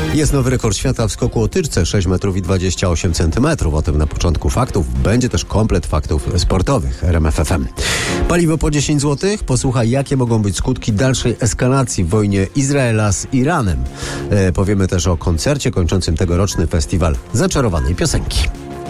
Jest nowy rekord świata w skoku o tyczce 6 metrów i 28 centymetrów. O tym na początku faktów. Będzie też komplet faktów sportowych RMF FM. Paliwo po 10 zł. Posłuchaj, jakie mogą być skutki dalszej eskalacji w wojnie Izraela z Iranem. Powiemy też o koncercie kończącym tegoroczny festiwal zaczarowanej piosenki.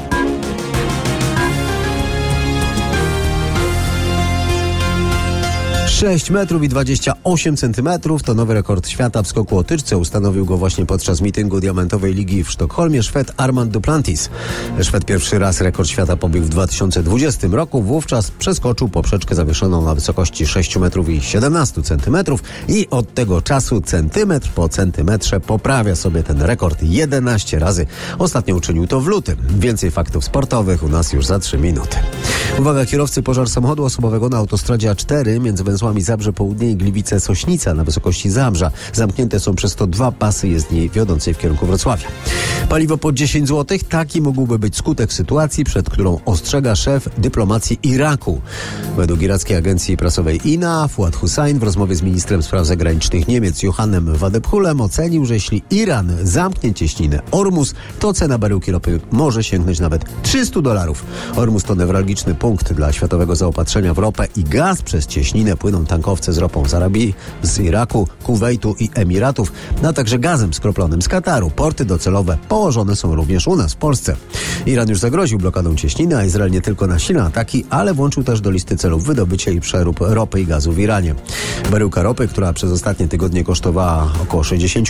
6 metrów i 28 centymetrów to nowy rekord świata w skoku o tyczce. Ustanowił go właśnie podczas mityngu Diamentowej Ligi w Sztokholmie Szwed Armand Duplantis. Szwed pierwszy raz rekord świata pobił w 2020 roku. Wówczas przeskoczył poprzeczkę zawieszoną na wysokości 6 metrów i 17 centymetrów i od tego czasu centymetr po centymetrze poprawia sobie ten rekord 11 razy. Ostatnio uczynił to w lutym. Więcej faktów sportowych u nas już za 3 minuty. Uwaga, kierowcy, pożar samochodu osobowego na autostradzie A4 między węzłami Zabrze Południe i Gliwice-Sośnica na wysokości Zabrza. Zamknięte są przez to 2 pasy jezdni wiodącej w kierunku Wrocławia. Paliwo po 10 zł. Taki mógłby być skutek sytuacji, przed którą ostrzega szef dyplomacji Iraku. Według irackiej agencji prasowej INA, Fuad Hussain w rozmowie z ministrem spraw zagranicznych Niemiec Johannem Wadephulem ocenił, że jeśli Iran zamknie cieśninę Ormus, to cena baryłki ropy może sięgnąć nawet $300. Ormus to newralgiczny punkt dla światowego zaopatrzenia w ropę i gaz. Przez cieśninę płyną tankowce z ropą z Arabii, z Iraku, Kuwejtu i Emiratów, a także gazem skroplonym z Kataru. Porty docelowe położone są również u nas w Polsce. Iran już zagroził blokadą cieśniny, a Izrael nie tylko nasila ataki, ale włączył też do listy celów wydobycie i przerób ropy i gazu w Iranie. Baryłka ropy, która przez ostatnie tygodnie kosztowała około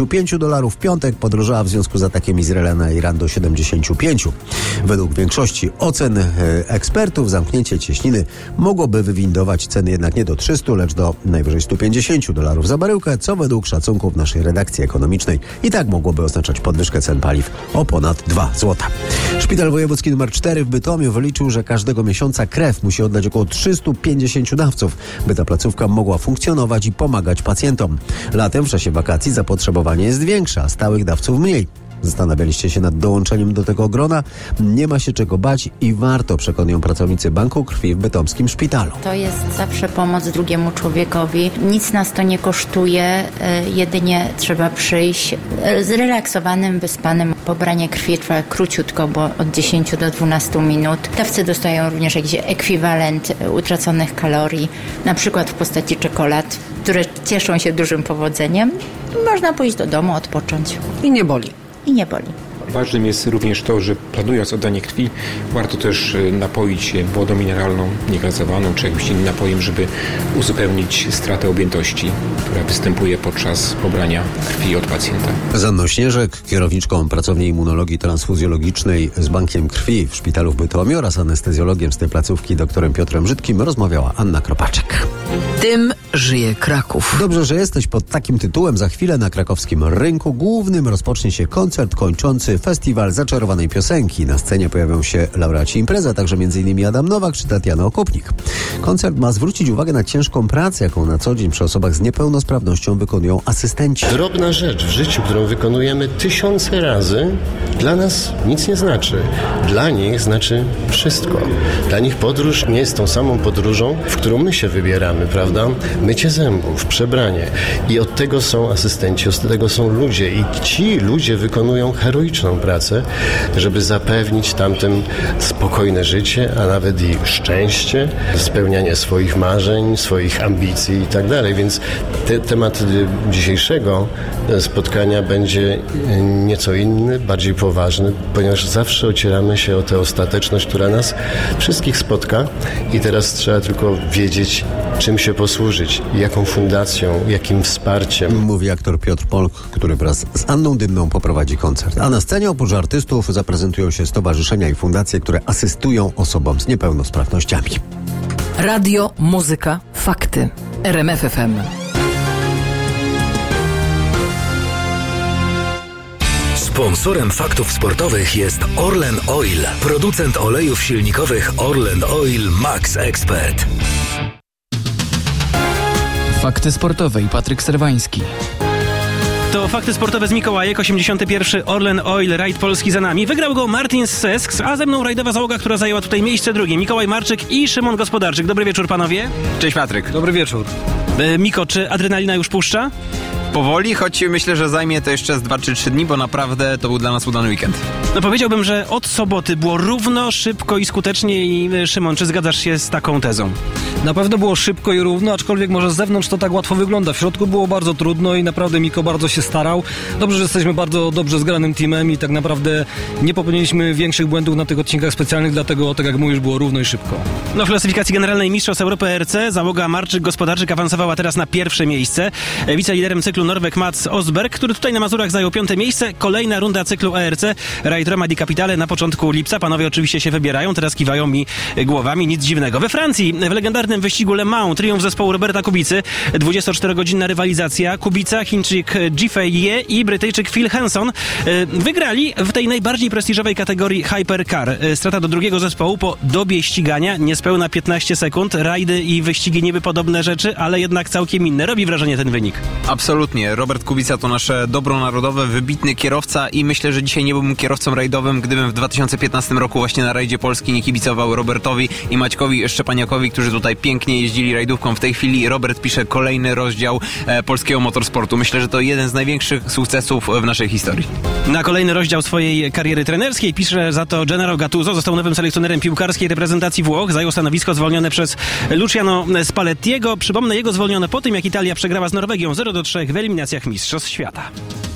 $65, w piątek podrożała w związku z atakiem Izraela na Iran do 75. Według większości ocen ekspertów zamknięcie cieśniny mogłoby wywindować ceny jednak nie do 300, lecz do najwyżej $150 za baryłkę, co według szacunków naszej redakcji ekonomicznej i tak mogłoby oznaczać podwyżkę cen paliw o ponad 2 zł. Szpital Wojewódzki nr 4 w Bytomiu wyliczył, że każdego miesiąca krew musi oddać około 350 dawców, by ta placówka mogła funkcjonować i pomagać pacjentom. Latem w czasie wakacji zapotrzebowanie jest większe, a stałych dawców mniej. Zastanawialiście się nad dołączeniem do tego grona? Nie ma się czego bać i warto, przekonują pracownicy Banku Krwi w bytomskim szpitalu. To jest zawsze pomoc drugiemu człowiekowi. Nic nas to nie kosztuje, jedynie trzeba przyjść zrelaksowanym, wyspanym. Pobranie krwi trwa króciutko, bo od 10 do 12 minut. Dawcy dostają również jakiś ekwiwalent utraconych kalorii, na przykład w postaci czekolad, które cieszą się dużym powodzeniem. Można pójść do domu, odpocząć. I nie boli. Ważnym jest również to, że planując oddanie krwi, warto też napoić się wodą mineralną, niegazowaną, czy jakimś innym napojem, żeby uzupełnić stratę objętości, która występuje podczas pobrania krwi od pacjenta. Z Anną Śnieżek, kierowniczką pracowni immunologii transfuzjologicznej z Bankiem Krwi w szpitalu w Bytomiu oraz anestezjologiem z tej placówki doktorem Piotrem Żydkim rozmawiała Anna Kropaczek. Tym żyje Kraków. Dobrze, że jesteś pod takim tytułem. Za chwilę na krakowskim rynku głównym rozpocznie się koncert kończący festiwal zaczarowanej piosenki. Na scenie pojawią się laureaci imprezy, a także m.in. Adam Nowak czy Tatiana Okupnik. Koncert ma zwrócić uwagę na ciężką pracę, jaką na co dzień przy osobach z niepełnosprawnością wykonują asystenci. Drobna rzecz w życiu, którą wykonujemy tysiące razy, dla nas nic nie znaczy. Dla nich znaczy wszystko. Dla nich podróż nie jest tą samą podróżą, w którą my się wybieramy, prawda? Mycie zębów, przebranie. I od tego są asystenci, od tego są ludzie. I ci ludzie wykonują heroiczną pracę, żeby zapewnić tamtym spokojne życie, a nawet i szczęście, spełnianie swoich marzeń, swoich ambicji i tak dalej. Więc temat dzisiejszego spotkania będzie nieco inny, bardziej poważny, ponieważ zawsze ocieramy się o tę ostateczność, która nas wszystkich spotka i teraz trzeba tylko wiedzieć, czym się posłużyć, jaką fundacją, jakim wsparciem. Mówi aktor Piotr Polk, który wraz z Anną Dymną poprowadzi koncert. A na scenie oprócz artystów zaprezentują się stowarzyszenia i fundacje, które asystują osobom z niepełnosprawnościami. Radio, muzyka, fakty. RMF FM. Sponsorem faktów sportowych jest Orlen Oil, producent olejów silnikowych Orlen Oil Max Expert. Fakty sportowe i Patryk Serwański. To fakty sportowe z Mikołajek, 81. Orlen Oil Rajd Polski za nami. Wygrał go Martin Sesks, a ze mną rajdowa załoga, która zajęła tutaj miejsce drugie. Mikołaj Marczyk i Szymon Gospodarczyk. Dobry wieczór, panowie. Cześć, Patryk. Dobry wieczór. Miko, czy adrenalina już puszcza? powoli, choć myślę, że zajmie to jeszcze z 2 czy 3 dni, bo naprawdę to był dla nas udany weekend. No powiedziałbym, że od soboty było równo, szybko i skutecznie i Szymon, czy zgadzasz się z taką tezą? Na pewno było szybko i równo, aczkolwiek może z zewnątrz to tak łatwo wygląda. W środku było bardzo trudno i naprawdę Miko bardzo się starał. Dobrze, że jesteśmy bardzo dobrze zgranym teamem i tak naprawdę nie popełniliśmy większych błędów na tych odcinkach specjalnych, dlatego, tak jak mówisz, było równo i szybko. No w klasyfikacji generalnej Mistrzostw Europy ERC załoga Marczyk-Gospodarczyk awansowała teraz na pierwsze miejsce. Wiceliderem cyklu Norweg Mats Osberg, który tutaj na Mazurach zajął 5. miejsce. Kolejna runda cyklu ERC Ride Roma di Capitale na początku lipca. Panowie oczywiście się wybierają, teraz kiwają mi głowami, nic dziwnego. We Francji w legendarnym wyścigu Le Mans triumf zespołu Roberta Kubicy, 24-godzinna rywalizacja. Kubica, Chińczyk Jifei i Brytyjczyk Phil Hanson wygrali w tej najbardziej prestiżowej kategorii Hypercar. Strata do drugiego zespołu po dobie ścigania, niespełna 15 sekund. Rajdy i wyścigi niby podobne rzeczy, ale jednak całkiem inne. Robi wrażenie ten wynik. Absolutnie. Robert Kubica to nasze dobro narodowe, wybitny kierowca i myślę, że dzisiaj nie byłbym kierowcą rajdowym, gdybym w 2015 roku właśnie na rajdzie Polski nie kibicował Robertowi i Maćkowi Szczepaniakowi, którzy tutaj pięknie jeździli rajdówką. W tej chwili Robert pisze kolejny rozdział polskiego motorsportu. Myślę, że to jeden z największych sukcesów w naszej historii. Na kolejny rozdział swojej kariery trenerskiej pisze za to Gennaro Gattuso. Został nowym selekcjonerem piłkarskiej reprezentacji Włoch. Zajął stanowisko zwolnione przez Luciano Spallettiego. Przypomnę, jego zwolniono po tym, jak Italia przegrała z Norwegią 0-3 w eliminacjach Mistrzostw Świata.